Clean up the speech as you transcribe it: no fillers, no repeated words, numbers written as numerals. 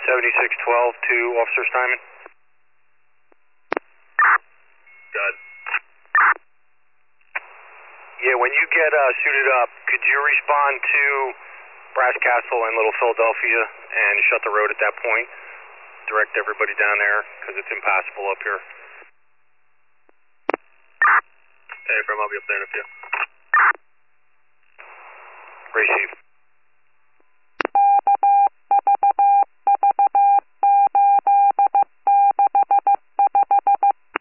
7612 to Officer Steinman. Good. Yeah, when you get suited up, could you respond to Brass Castle and Little Philadelphia and shut the road at that point? Direct everybody down there because it's impassable up here. Hey, I'll be up there in a few. Receive.